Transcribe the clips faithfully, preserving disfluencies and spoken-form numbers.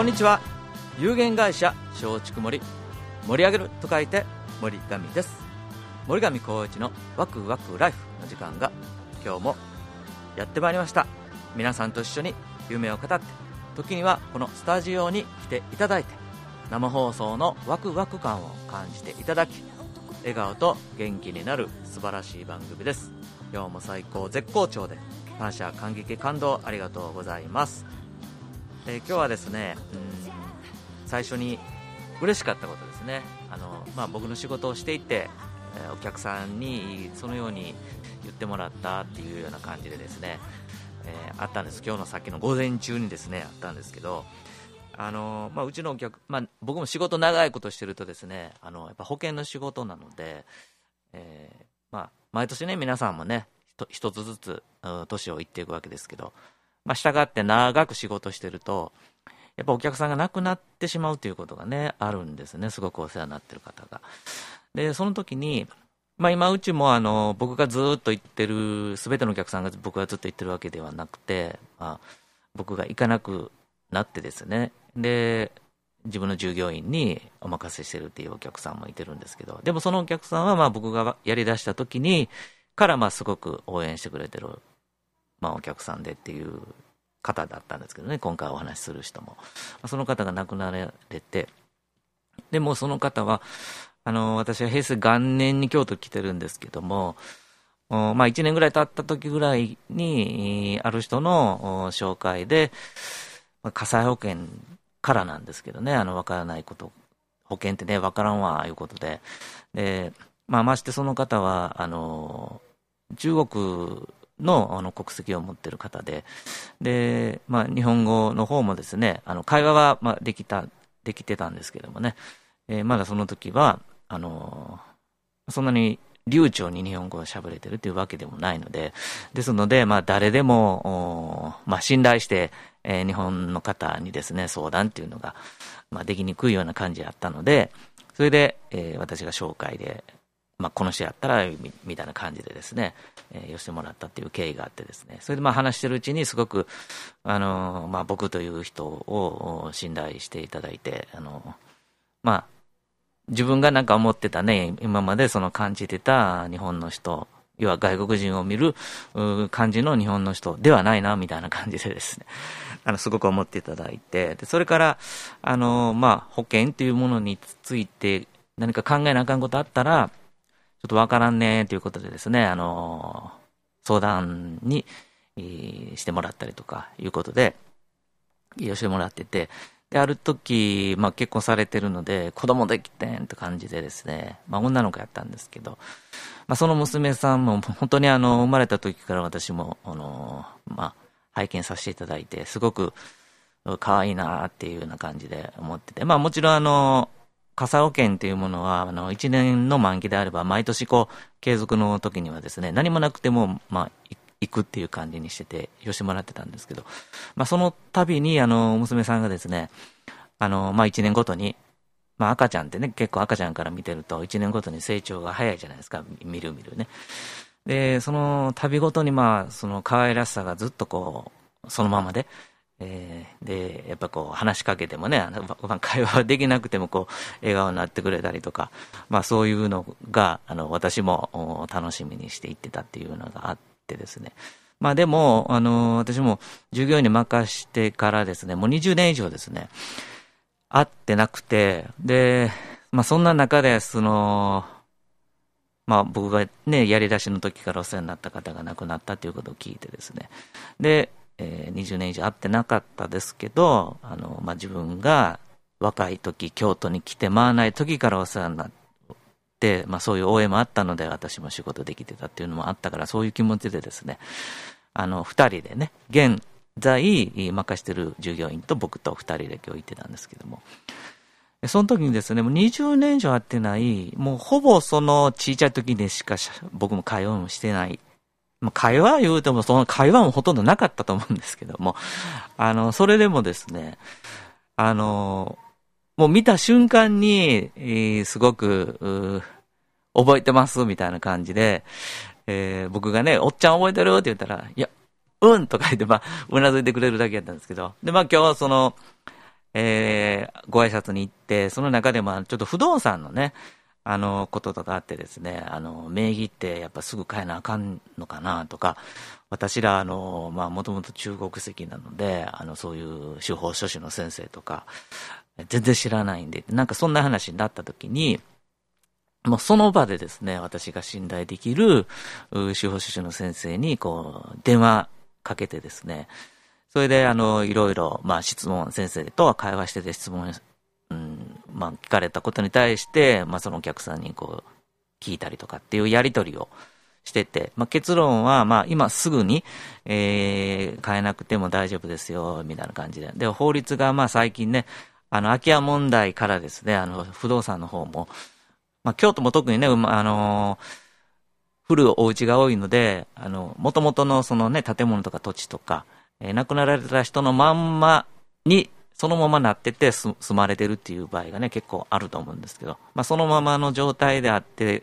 んにちは。有限会社松竹森、盛り上げると書いて森上です。森上光一のワクワクライフの時間が今日もやってまいりました。皆さんと一緒に夢を語って、時にはこのスタジオに来ていただいて、生放送のワクワク感を感じていただき、笑顔と元気になる素晴らしい番組です。今日も最高絶好調で、感謝感激感動ありがとうございます。えー、今日はですね、うーん最初に嬉しかったことですね。あの、まあ、僕の仕事をしていて、えー、お客さんにそのように言ってもらったっていうような感じでですね、えー、あったんです。今日のさっきの午前中にですねあったんですけど、あの、まあ、うちのお客、まあ、僕も仕事長いことしてるとですね、あのやっぱ保険の仕事なので、えーまあ、毎年ね皆さんもね一つずつ年をいっていくわけですけど、まあ、従って長く仕事してるとやっぱお客さんが亡くなってしまうということがねあるんですね。すごくお世話になってる方が。でその時に、まあ、今うちもあの僕がずっと行ってる全てのお客さんが僕がずっと行ってるわけではなくて、まあ、僕が行かなくなってですね、で自分の従業員にお任せしてるっていうお客さんもいてるんですけど、でもそのお客さんはまあ僕がやりだした時にからまあすごく応援してくれてる、まあ、お客さんでっていう方だったんですけどね、今回お話しする人もその方が亡くなられて、でもその方はあの私は平成元年に京都来てるんですけども、まあ、いちねんぐらい経った時ぐらいにある人の紹介で火災保険からなんですけどね、あの分からないこと、保険ってね分からんわいうことで、で、まあ、ましてその方はあの中国の, あの国籍を持っている方で、で、まあ、日本語の方もですね、あの会話はまあできたできてたんですけどもね、えー、まだその時はあのそんなに流暢に日本語を喋れてるというわけでもないので、ですので、まあ、誰でも、まあ、信頼して、えー、日本の方にですね相談っていうのが、まあ、できにくいような感じだったので、それで、えー、私が紹介で、まあ、この人やったら み, みたいな感じでですね、えー、寄せてもらったっていう経緯があってですね、それでまあ話してるうちにすごく、あのーまあ、僕という人を信頼していただいて、あのー、まあ自分がなんか思ってたね、今までその感じてた日本の人、要は外国人を見る感じの日本の人ではないなみたいな感じでですね、あのすごく思っていただいて、でそれからあのまあ保険っていうものについて何か考えなあかんことあったらちょっとわからんねということでですね、あの相談にしてもらったりとかいうことで寄せてもらってて、である時、まあ、結婚されてるので子供できてんって感じでですね、まあ、女の子やったんですけど、まあ、その娘さんも本当にあの生まれた時から私もあの、まあ、拝見させていただいてすごく可愛いなっていうような感じで思ってて、まあ、もちろんあの火災保険っていうものはあのいちねんの満期であれば毎年こう継続の時にはですね何もなくてもまあ行くっていう感じにしてて寄せてもらってたんですけど、まあ、その度にあの娘さんがですねあの、まあ、いちねんごとに、まあ、赤ちゃんってね結構赤ちゃんから見てるといちねんごとに成長が早いじゃないですか、みるみるね。でその度ごとにまあその可愛らしさがずっとこうそのままで、えー、でやっぱこう話しかけてもねあの、まあ、会話できなくてもこう笑顔になってくれたりとか、まあ、そういうのがあの私も楽しみにしていってたっていうのがあってですね、まあでもあの私も従業員に任してからですねもうにじゅうねん以上ですね会ってなくて、で、まあ、そんな中でそのまあ僕がねやり出しの時からお世話になった方が亡くなったということを聞いてですね、で、えー、にじゅうねん以上会ってなかったですけど、あの、まあ、自分が若い時京都に来て回らない時からお世話になってでまあ、そういう応援もあったので私も仕事できてたっていうのもあったから、そういう気持ちでですねあのふたりでね現在任してる従業員と僕とふたりで今日行ってたんですけども、その時にですねもうにじゅうねん以上会ってない、もうほぼその小さい時にしか僕も会話もしてない、まあ、会話言うてもその会話もほとんどなかったと思うんですけども、あのそれでもですねあのもう見た瞬間に、えー、すごく覚えてますみたいな感じで、えー、僕がねおっちゃん覚えてるって言ったらいやうんとか言ってまあうなずいてくれるだけやったんですけど、でまあ今日そのえー、ご挨拶に行って、その中でもちょっと不動産のね、あの、こととかあってですね、あの、名義ってやっぱすぐ変えなあかんのかなとか、私ら、あの、まあ、もともと中国籍なので、あの、そういう司法書士の先生とか、全然知らないんで、なんかそんな話になった時に、もうその場でですね、私が信頼できる司法書士の先生に、こう、電話かけてですね、それで、あの、いろいろ、まあ、質問、先生とは会話してて質問、うん、まあ、聞かれたことに対して、まあ、そのお客さんにこう、聞いたりとかっていうやりとりをしてて、まあ、結論は、まあ、今すぐに、えー、変えなくても大丈夫ですよ、みたいな感じで。で、法律が、まあ、最近ね、あの、空き家問題からですね、あの、不動産の方も、まあ、京都も特にね、あのー、古いお家が多いので、あの、元々のそのね、建物とか土地とか、えー、亡くなられた人のまんまに、そのままなってて住まれてるっていう場合がね、結構あると思うんですけど、まあそのままの状態であって、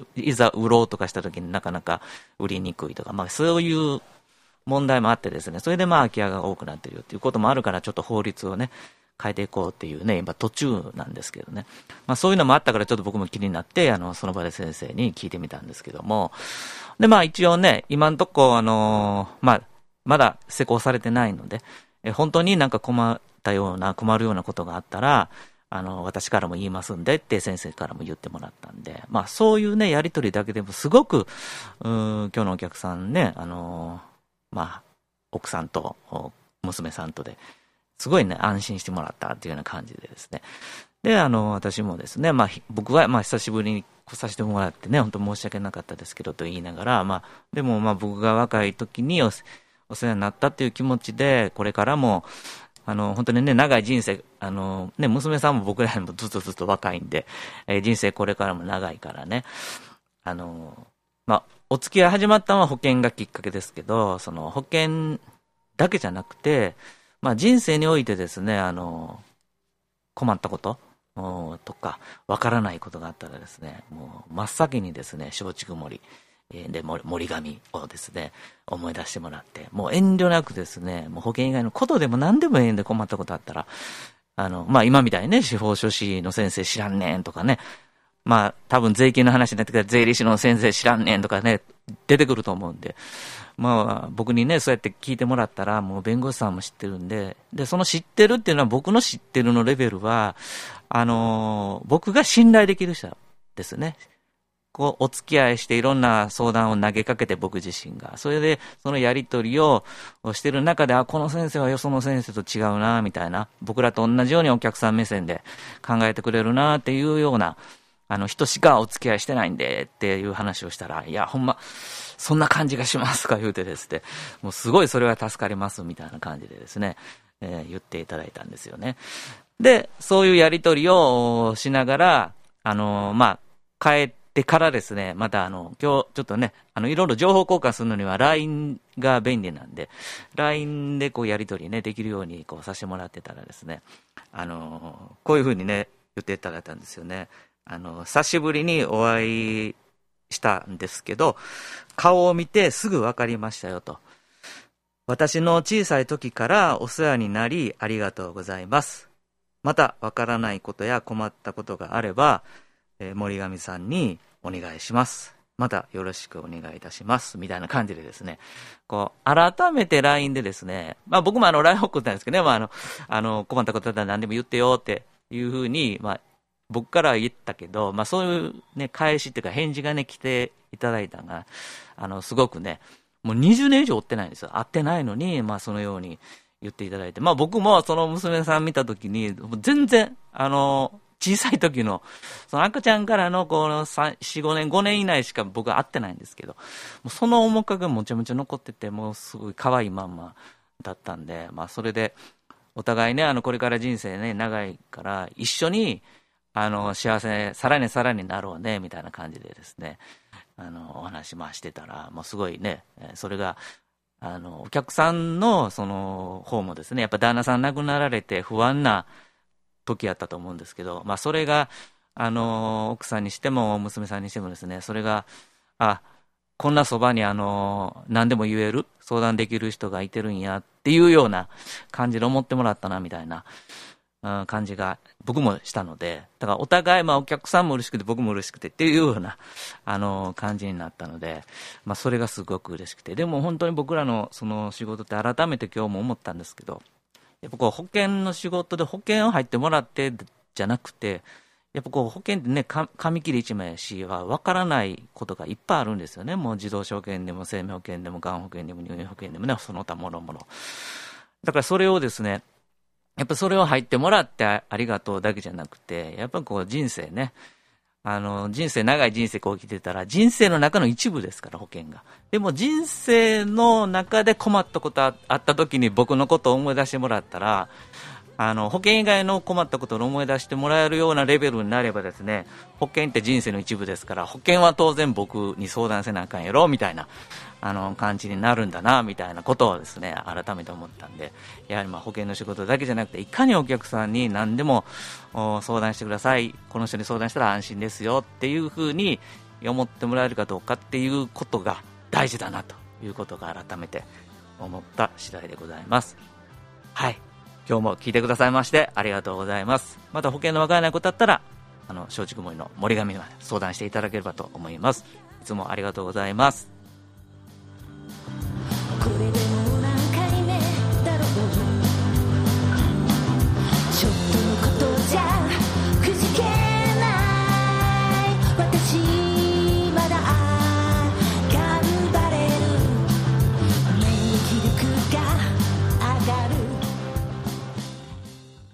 いざ売ろうとかした時になかなか売りにくいとか、まあそういう問題もあってですね、それでまあ空き家が多くなっているっていうこともあるから、ちょっと法律をね、変えていこうっていうね、今途中なんですけどね。まあそういうのもあったからちょっと僕も気になって、あの、その場で先生に聞いてみたんですけども、でまあ一応ね、今んとこあの、まあ、まだ施行されてないので、え本当になんか困ったような、困るようなことがあったら、あの、私からも言いますんでって先生からも言ってもらったんで、まあそういうね、やりとりだけでもすごく、うーん、今日のお客さんね、あの、まあ、奥さんと娘さんとで、すごいね、安心してもらったっていうような感じでですね。で、あの、私もですね、まあ、僕は、まあ、久しぶりに来させてもらってね、本当申し訳なかったですけど、と言いながら、まあ、でも、まあ、僕が若い時にお、お世話になったっていう気持ちで、これからも、あの、本当にね、長い人生、あの、ね、娘さんも僕らよりもずっとずっと若いんで、えー、人生これからも長いからね、あの、まあ、お付き合い始まったのは保険がきっかけですけど、その保険だけじゃなくて、まあ、人生においてですね、あの、困ったこととか、わからないことがあったらですね、もう真っ先にですね、松竹森、で、森神をですね、思い出してもらって、もう遠慮なくですね、もう保険以外のことでも何でもええんで困ったことあったら、あの、まあ、今みたいにね、司法書士の先生知らんねんとかね、まあ、多分税金の話になってから税理士の先生知らんねんとかね、出てくると思うんで、まあ、僕にね、そうやって聞いてもらったら、もう弁護士さんも知ってるんで、で、その知ってるっていうのは僕の知ってるのレベルは、あのー、僕が信頼できる人ですね。こう、お付き合いしていろんな相談を投げかけて僕自身が。それで、そのやりとりをしてる中で、あ、この先生はよその先生と違うな、みたいな。僕らと同じようにお客さん目線で考えてくれるな、っていうような、あの、人しかお付き合いしてないんで、っていう話をしたら、いや、ほんま、そんな感じがしますか言うてですね、もうすごいそれは助かりますみたいな感じでですね、えー、言っていただいたんですよね。で、そういうやりとりをしながら、あのー、まあ、帰ってからですね、またあの、今日ちょっとね、あの、いろいろ情報交換するのには ライン が便利なんで、ライン でこうやりとりね、できるようにこうさせてもらってたらですね、あのー、こういうふうにね、言っていただいたんですよね。あの、久しぶりにお会いしたんですけど、顔を見てすぐ分かりましたよと。私の小さい時からお世話になりありがとうございます。また分からないことや困ったことがあれば、えー、森上さんにお願いします。またよろしくお願いいたします。みたいな感じでですね、こう、改めて ライン でですね、まあ僕もあの ライン 送ったんですけどね、まああの、あの、困ったことだったら何でも言ってよっていうふうに、まあ、僕からは言ったけど、まあそういうね、返しっていうか返事がね、来ていただいたのが、あの、すごくね、もうにじゅうねん以上追ってないんですよ。会ってないのに、まあそのように言っていただいて、まあ僕もその娘さん見たときに、全然、あの、小さい時の、その赤ちゃんからのこのよん、ごねん、ごねん以内しか僕は会ってないんですけど、もうその面影がもちゃもちゃ残ってて、もうすごい可愛いまんまだったんで、まあそれで、お互いね、あの、これから人生ね、長いから、一緒に、あの、幸せ、さらにさらになろうね、みたいな感じでですね、あの、お話まあしてたら、もうすごいね、それが、あの、お客さんの、その、方もですね、やっぱ旦那さん亡くなられて不安な時やったと思うんですけど、まあそれが、あの、奥さんにしても、娘さんにしてもですね、それが、あ、こんなそばにあの、何でも言える、相談できる人がいてるんやっていうような感じで思ってもらったな、みたいな。 うん、感じが僕もしたので、だからお互い、まあ、お客さんも嬉しくて僕も嬉しくてっていうようなあの感じになったので、まあ、それがすごく嬉しくて、でも本当に僕らのその仕事って改めて今日も思ったんですけど、やっぱこう保険の仕事で保険を入ってもらってじゃなくて、やっぱこう保険ってね、紙切れ一枚やしは分からないことがいっぱいあるんですよね。もう自動車保険でも生命保険でもがん保険でも入院保険でもね、その他もろもろ。だからそれをですね、やっぱそれを入ってもらってありがとうだけじゃなくて、やっぱこう人生ね、あの人生長い人生こう生きてたら人生の中の一部ですから保険が。でも人生の中で困ったことあった時に僕のことを思い出してもらったら、あの保険以外の困ったことを思い出してもらえるようなレベルになればですね、保険って人生の一部ですから、保険は当然僕に相談せなあかんやろみたいなあの感じになるんだなみたいなことをですね、改めて思ったんで、やはりまあ保険の仕事だけじゃなくて、いかにお客さんに何でも相談してください、この人に相談したら安心ですよっていうふうに思ってもらえるかどうかっていうことが大事だなということが改めて思った次第でございます。はい、今日も聞いてくださいましてありがとうございます。また保険のわからないことだったら、あの松竹森の森上まで相談していただければと思います。いつもありがとうございます。これでも